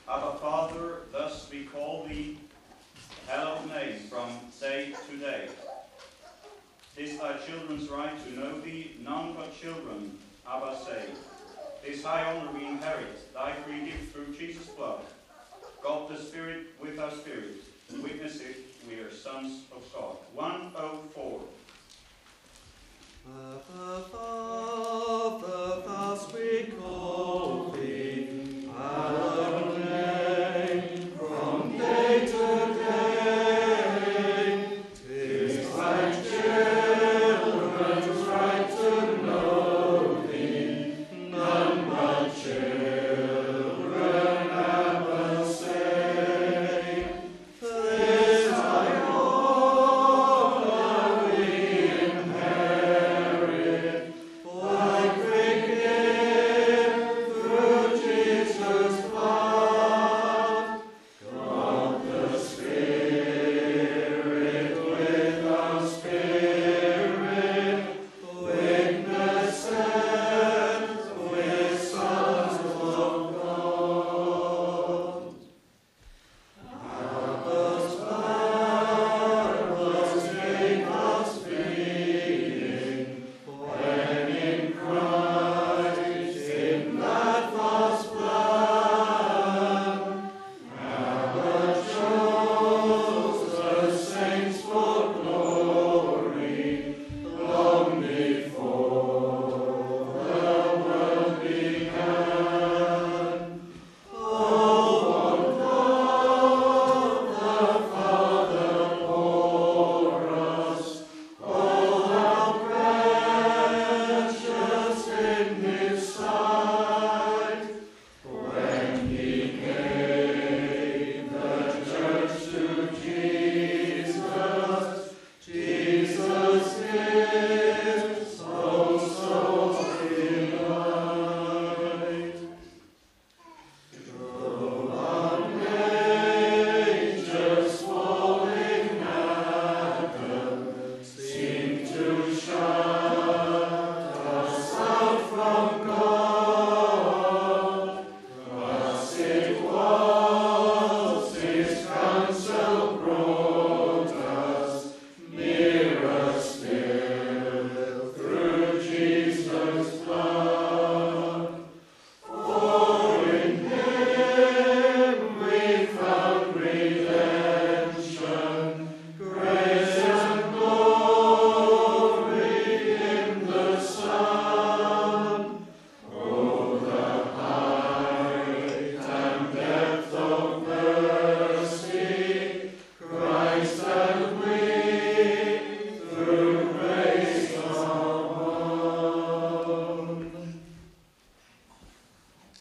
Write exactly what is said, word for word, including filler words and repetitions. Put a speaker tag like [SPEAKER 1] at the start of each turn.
[SPEAKER 1] Abba, Father, thus we call thee, hallowed name from day to day. 'Tis thy children's right to know thee, none but children, Abba say. This high honor we inherit, thy free gift through Jesus' blood. God the Spirit with our spirit, witness it, we are sons of God. one oh four.
[SPEAKER 2] Abba, Father, thus we call